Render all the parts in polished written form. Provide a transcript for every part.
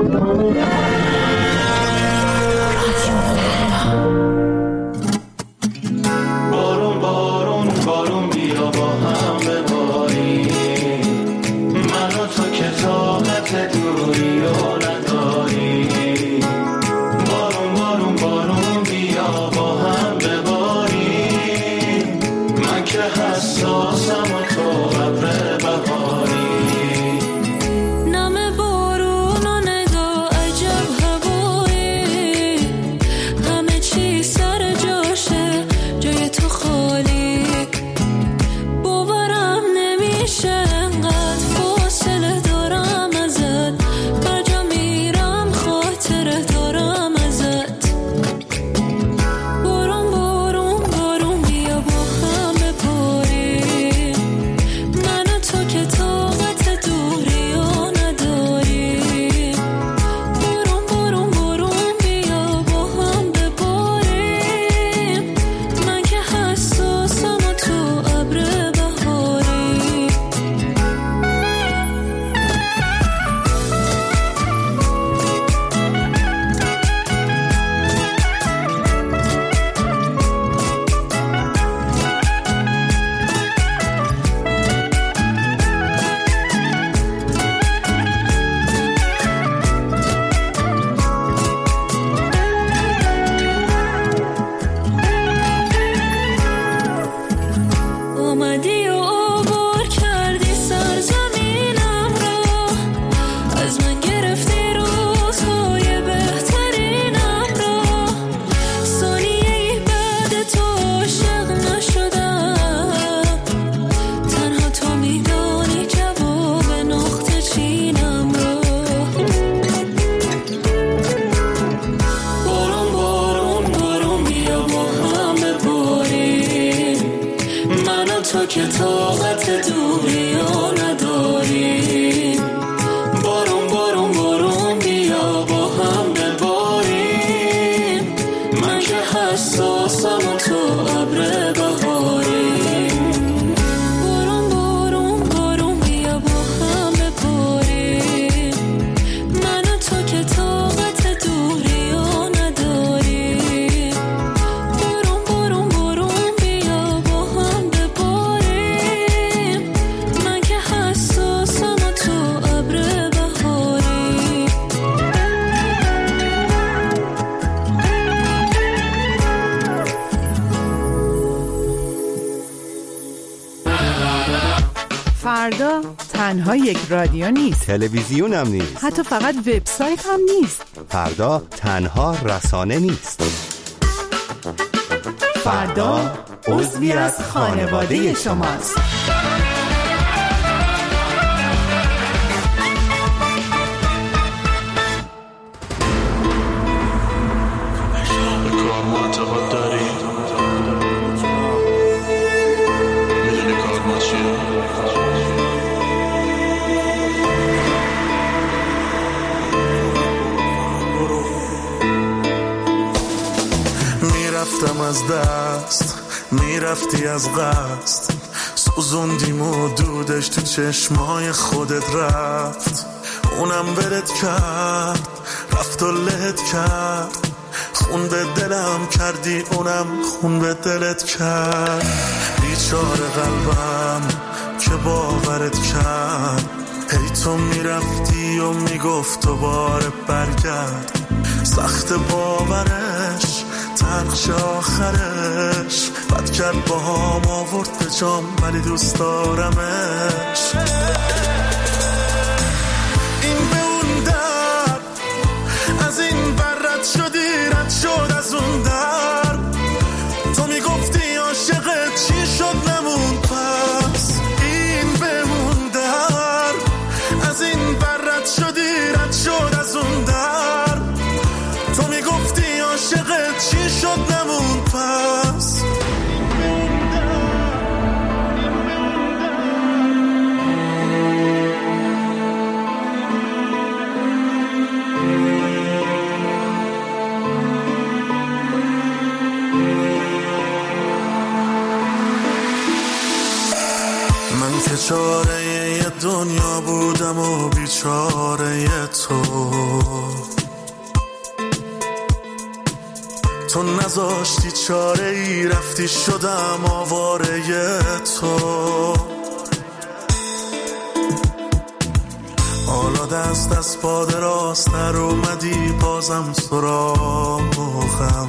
فردا تنها یک رادیو نیست، تلویزیون هم نیست، حتی فقط وبسایت هم نیست. فردا تنها رسانه نیست. فردا عضوی از خانواده شماست. میرفتم از دست، میرفتی از قصد، سوزوندیم و دودش تو چشمای خودت رفت. اونم ولت کرد، رفت و لهت کرد، خون به دلم کردی، اونم خون به دلت کرد. بیچاره قلبم که باورت کرد، هی تو میرفتی و میگفت دوباره برگرد. سخت باورش، تلخش آخرش، بد کرد با هم آورد به جام، ولی دوست دارمش. این به اون در، از این بر رد شدی، رد شد از اون در. تو میگفتی عاشقت، چی شد نمون پس. این به اون در، از این بر رد شدی، رد شد از اون در. تو میگفتی عاشقت، چی شد نمون پس. من که چاره یه دنیا بودم و بیچاره تو. تو نذاشتی چاره ای، رفتی شدم آواره تو. حالا دست پا دراز نر اومدی بازم سراغم،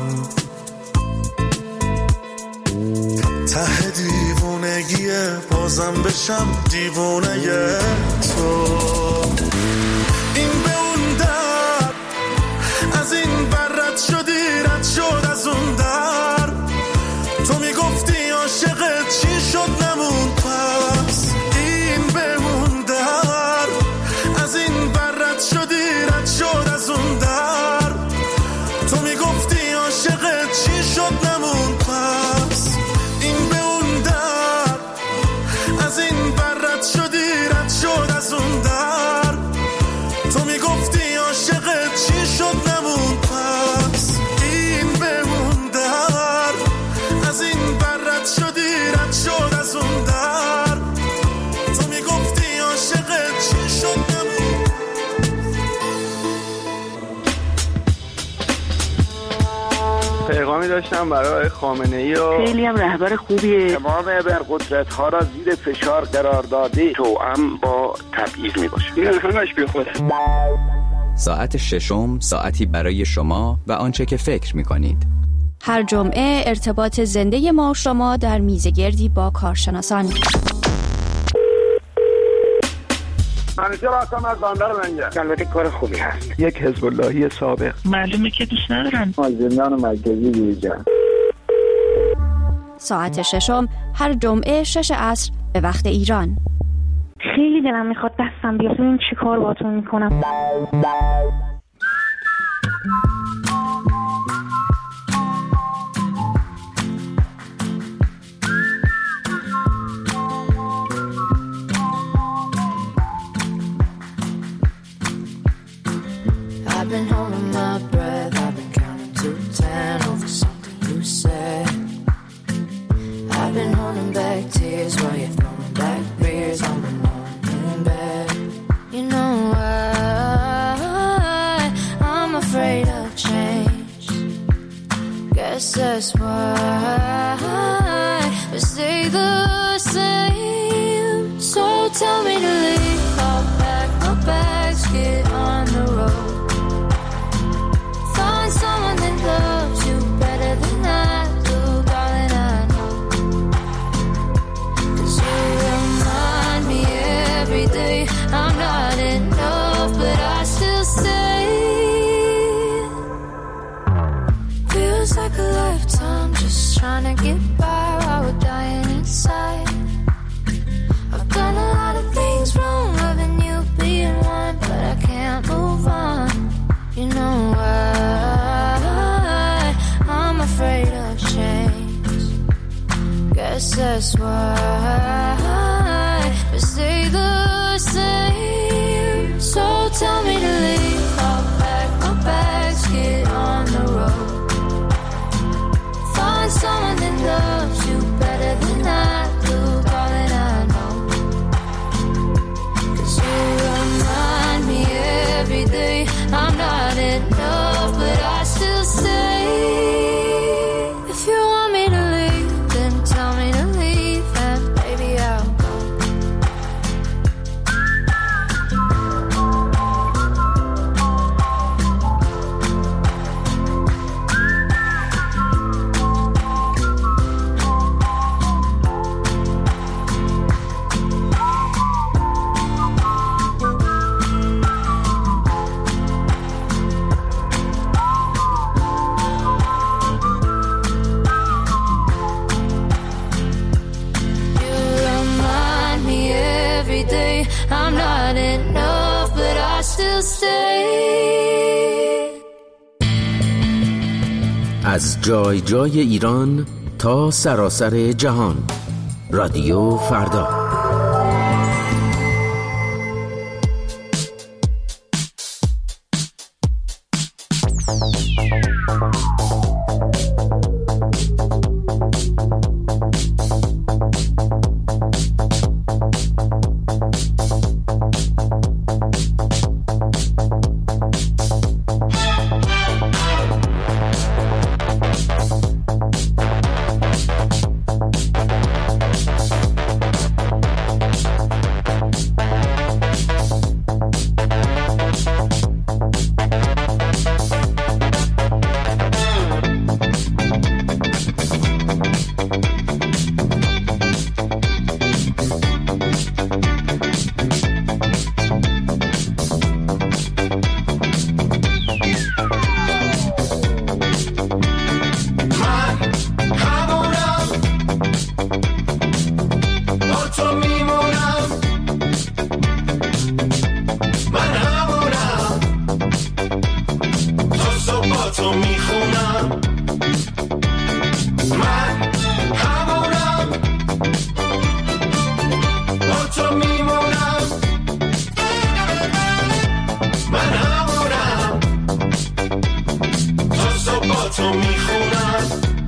ته دیوونگیه بازم بشم دیوونه تو. این به اون در از این برد شدی، رد شد از اون در. تو میگفتی عاشقت چی شد نمون پس. این به اون در از این برد شدی، رد شد از اون در. تو میگفتی عاشقت چی شد نمون پس. این به اون در از این برد شدی، رد شد از اون در. تو میگفتی عاشقت چی شد نمون پس. این به اون در از این برد شدی، رد شد از اون در. تو میگفتی عاشقت چی شد نمون. پیغامی داشتم برای خامنه‌ای و خیلی هم رهبر خوبیه. تمام ابرقدرت‌ها را زیر فشار قرار داده، توأم با تبعیض میباشه. این همش بیخوده. ساعت ششم، ساعتی برای شما و آنچه که فکر می‌کنید. هر جمعه ارتباط زنده ما و شما در میزگردی با کارشناسان. همیشه راستم از باندار منگه. البته کار خوبی هست. یک حزب اللهی سابق. معلومه که دوست ندارن. از زندان مرکزی بیرون. ساعت ششم هر جمعه 6 عصر به وقت ایران. خیلی دلم میخواد دستم بیاد. این چی کار باهاتون میکنم؟ I've been holding my breath, I've been counting to 10 over something you said. I've been holding back tears while you're throwing back beers on the morning bed. You know why I'm afraid of change. Guess that's why we stay the same. So tell me to leave, I'll pack my bags, get on the road. Find someone that loves you better than I do, darling, I know. 'Cause you remind me every day I'm not enough, but I still stay. Feels like a lifetime just trying to get by while we're dying inside. I've done a lot of things wrong, loving you being one, but I can't move on. You know why I'm afraid of change. Guess that's why we stay the same. So tell me to leave, I'll pack my bags, get on the road. Find someone that loves you better than I do, darling, I know. 'Cause you remind me every day I'm not enough, but I still stay. If you want me to leave, then tell me to leave, and baby I'll go. I'm not enough, but I still stay. از جای جای ایران تا سراسر جهان، رادیو فردا. تو میخونم، من همونم، با تو میمونم، من همونم، تا صبح با تو میخونم،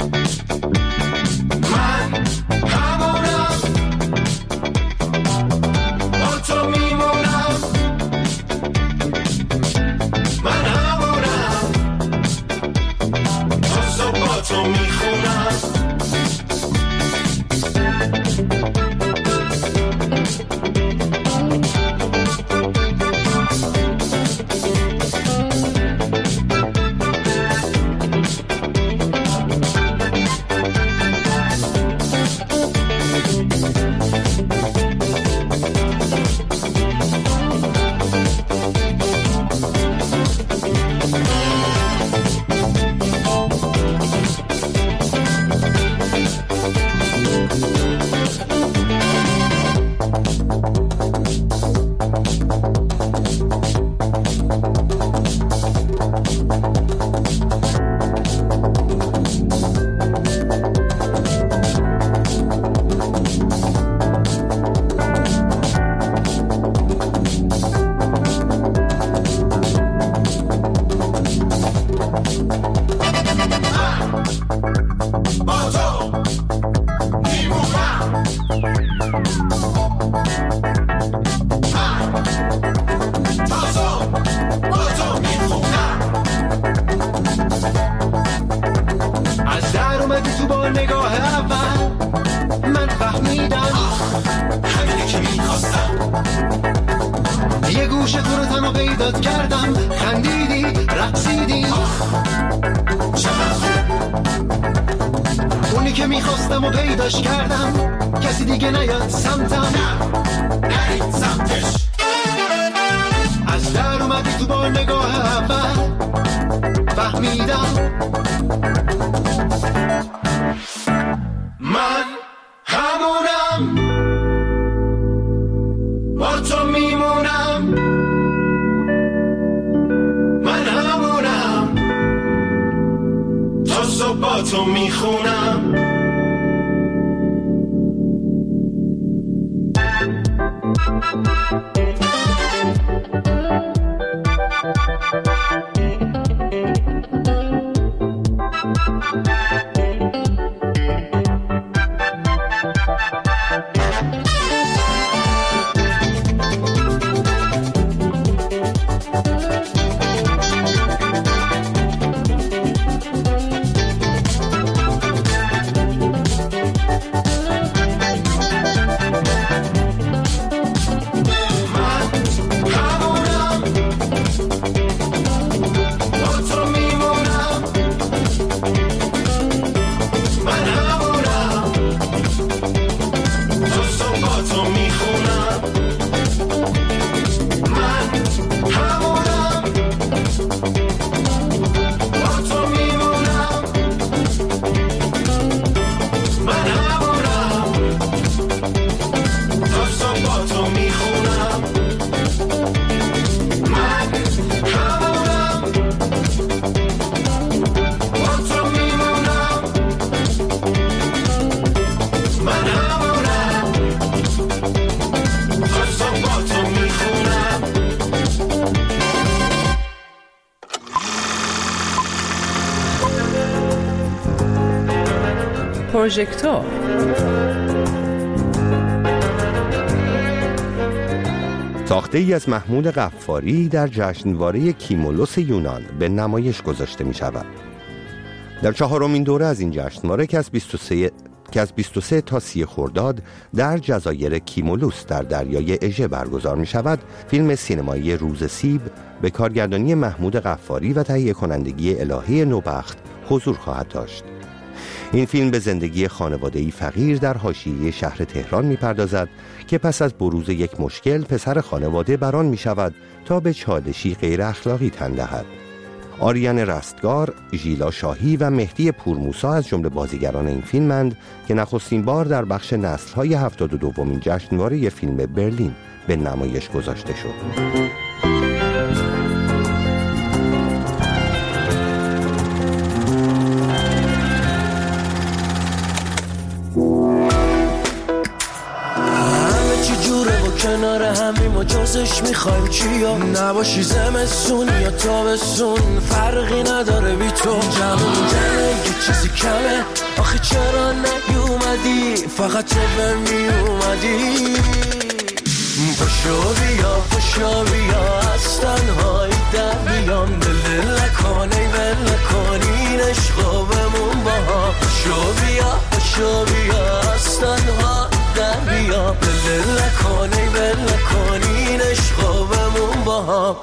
من همونم، با تو میمونم، من همونم، تا صبح با تو میخونم. پروژکتور ساخته ای از محمود غفاری در جشنواره کیمولوس یونان به نمایش گذاشته می شود. در 4مین دوره از این جشنواره که از 23 تا 30 خرداد در جزایر کیمولوس در دریای اژه برگزار می شود، فیلم سینمایی روز سیب به کارگردانی محمود غفاری و تهیه کنندگی الهه نوبخت حضور خواهد داشت. این فیلم به زندگی خانواده‌ای فقیر در حاشیه شهر تهران می‌پردازد که پس از بروز یک مشکل پسر خانواده بران می‌شود تا به چالشی غیر اخلاقی تن دهد. آریان رستگار، ژیلا شاهی و مهدی پورموسا از جمله بازیگران این فیلمند که نخستین بار در بخش نسل‌های 72مین جشنواره فیلم برلین به نمایش گذاشته شد. همیم و جزش میخوایم چیا؟ نباشی زمستون یا تابستون فرقی نداره بی تو. جمعه یه چیزی کمه، آخه چرا نیومدی؟ فقط تو به میومدی. پشو بیا از تنهایی در بیام، دل لکنی ول نکنین عشقا بمون با هم. پشو بیا از تنها در بیام، دل لکنی ول نکنین عشقا بمون با هم.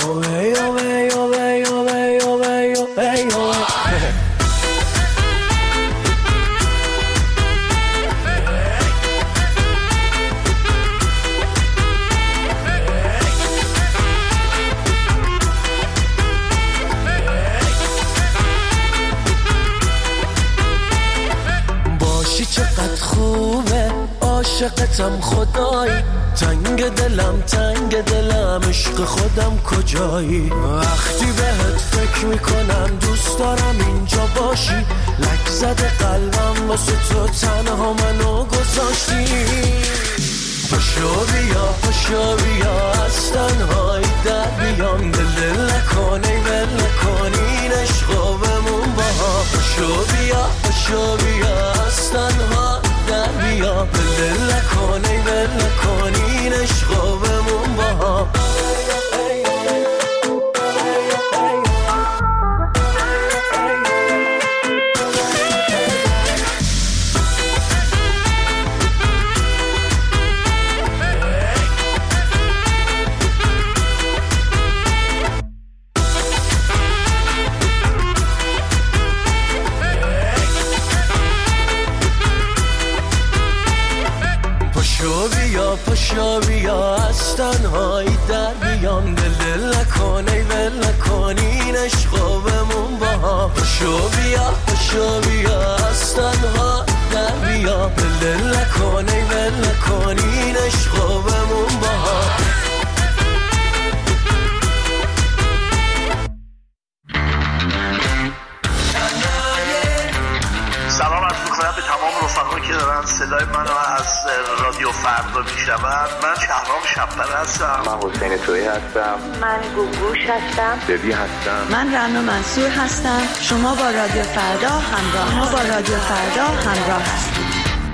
چقدر خوبه عاشقتم خدایی، تنگ دلم عشق خودم کجایی؟ وقتی بهت فکر میکنم دوست دارم اینجا باشی، لک زده قلبم واسه تو تنها منو گذاشتی. پشو بیا از تنهایی در بیام، دل نکنی ول نکنین عشقا بمون با هم. پشو بیا از تنها در بیام، دل نکنی ول نکنین عشقا بمون با هم. پشو بیا از تنهایی در بیام، دل نکنی ول نکنین عشقا بمون با هم. پشو بیا از تنها در بیام، دل نکنی ول نکنین عشقا بمون با هم. سلام عرض می‌کنم به تمام رفقایی که دارن صدای منو از رادیو فردا میشنون. من شهرام شب‌پر هستم. من حسین تویی هستم. من گوگوش هستم. ببی هستم. من رنا منصور هستم. شما با رادیو فردا همراه هستید.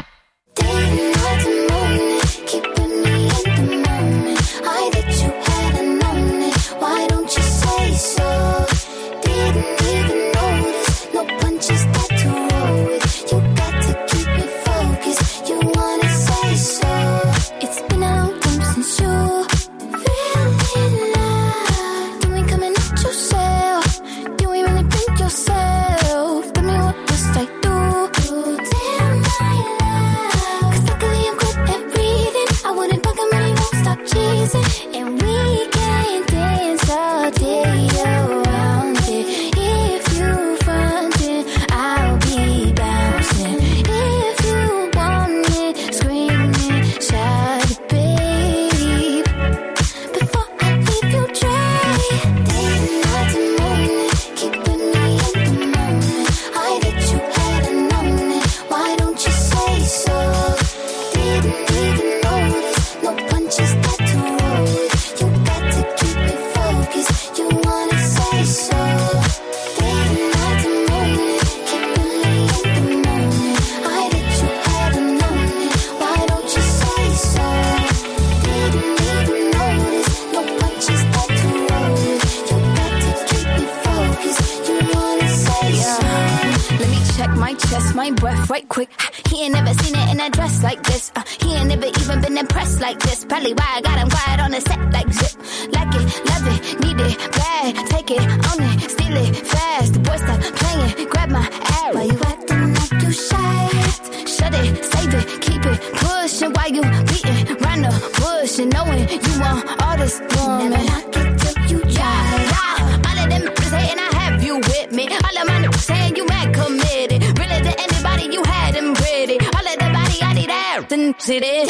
My breath right quick. He ain't never seen it in a dress like this. He ain't never even been impressed like this. Probably why I got him quiet on the set like zip. Like it, love it, need it, bad. Take it, own it, steal it, fast. The boy stop playing, grab my ass. Why you acting like you shy? Shut it, save it, keep it pushing. Why you beating round the bush and knowing you want all this woman? Never knock it till you try. All of them niggas hating, I have you with me. All of my niggas saying you mad committed. Really to anybody you had them pretty. All of the body I need air and see this.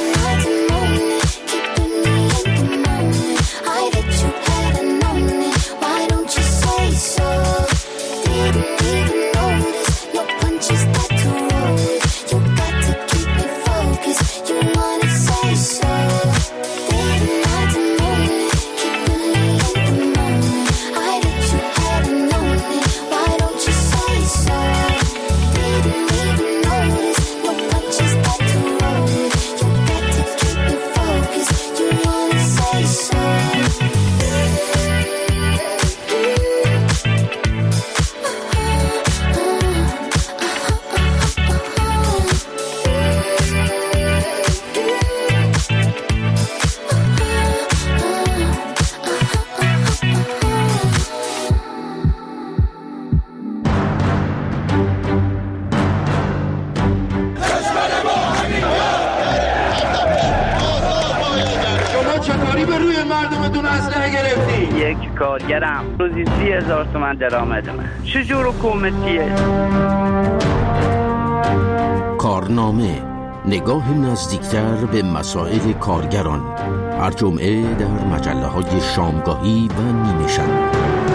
I that you hadn't known it. Why don't you say so? Didn't even notice. No punches that to roll with. You got to keep me focused. You wanna say so? Didn't I دونه اسلحه گرفتی؟ یک کارگرم روزی 30,000 تومان درآمدمه. چه جور حکومتیه؟ کارنامه، نگاه نزدیکتر به مسائل کارگران، هر جمعه در مجله‌های شامگاهی و نیمه شب.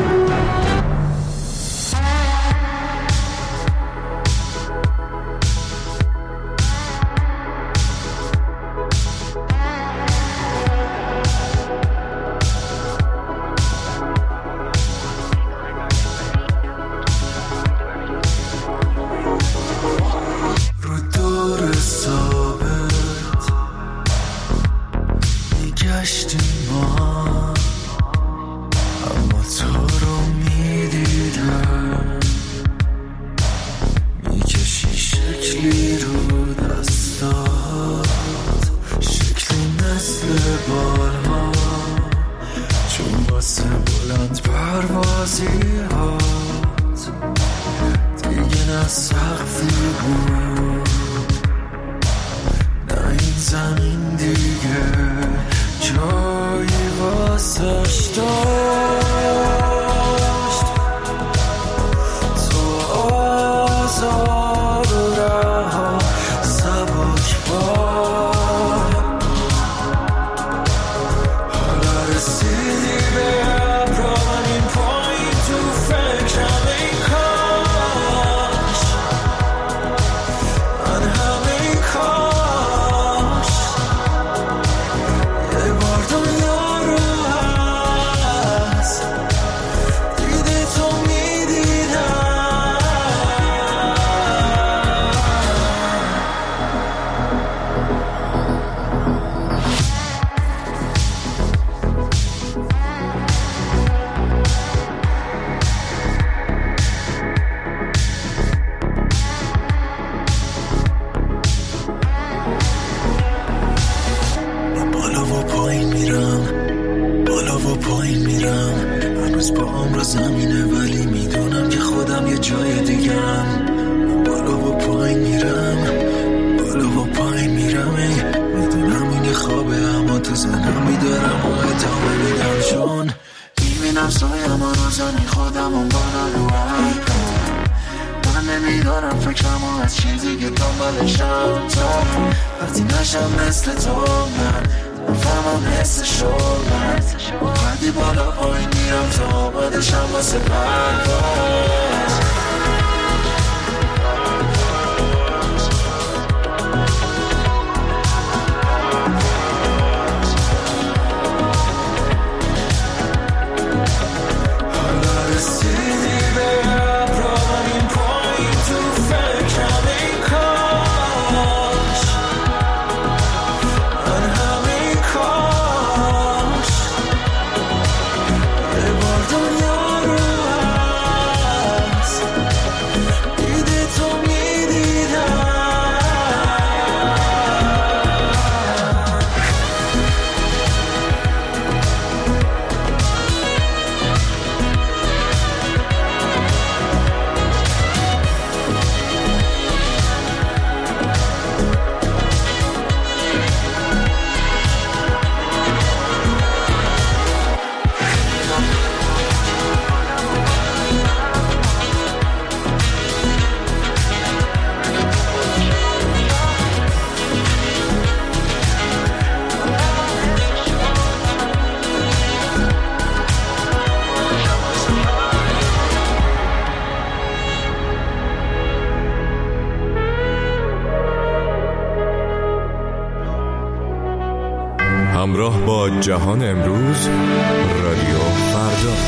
همراه با جهان امروز، رادیو فردا.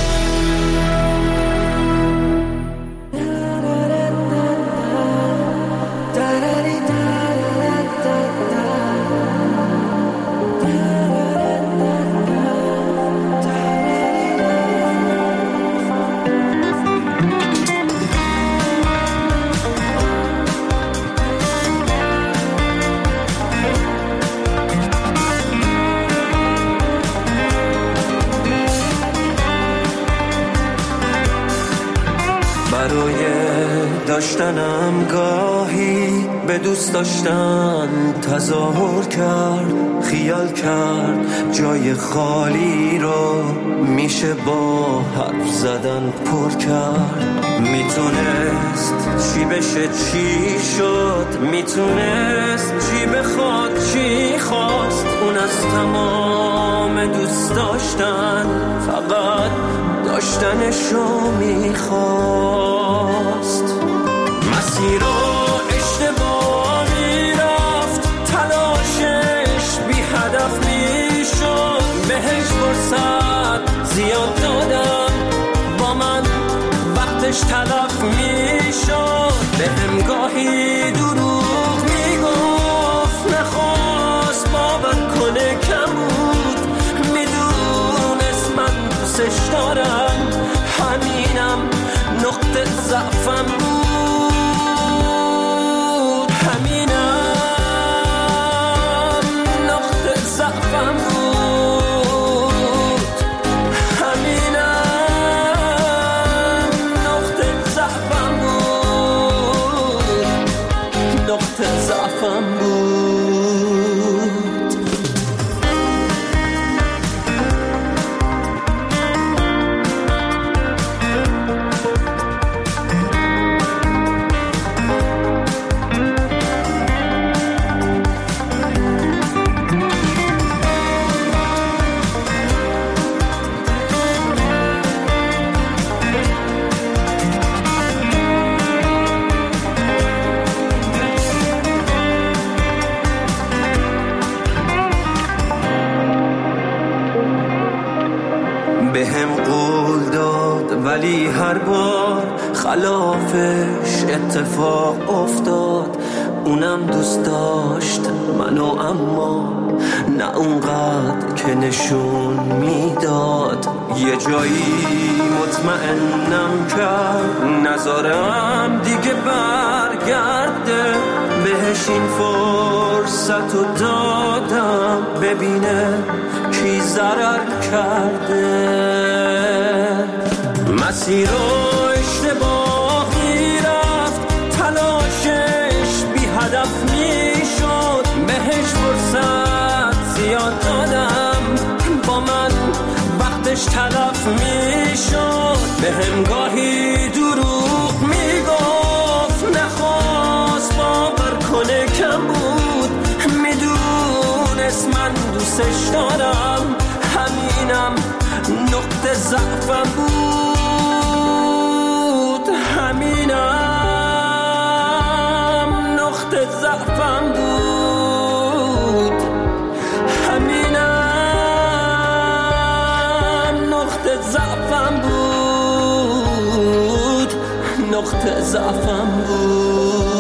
برای داشتنم گاهی به دوست داشتن تظاهر کرد، خیال کرد جای خالی رو میشه با حرف زدن پر کرد. میتونست چی بشه چی شد، میتونست چی بخواد چی خواست. اون از تمام دوست داشتن فقط داشتنشو میخواست. مسیر رو اشتباهی رفت، تلاشش بی هدف میشد. بهش فرصت زیاد دادم، با من وقتش تلف میشد. بهم گاهی دروغ میگفت، نخواست باور کنه کم بود. میدونست من دوستش دارم، همینم نقطه ضعفم بود. همینم نقطه ضعفم بود. همینم نقطه ضعفم بود. نقطه ضعفم بود. بهم قول داد ولی هر بار خلافش اتفاق افتاد. اونم دوست داشت منو، اما نه اونقدر که نشون میداد. یه جایی مطمئنم کرد نذارم دیگه برگرده. بهش این فرصت رو دادم ببینه کی ضرر کرده. مسیر رو اشتباهی رفت، تلاشش بی هدف میشد. بهش فرصت زیاد دادم، با من وقتش تلف میشد. بهم گاهی دروغ میگفت، نخواست باور کنه کم بود. میدونست من دوستش دارم، همینم نقطه ضعفم بود. همینم نقطه ضعفم بود. همینم نقطه ضعفم بود. نقطه ضعفم بود.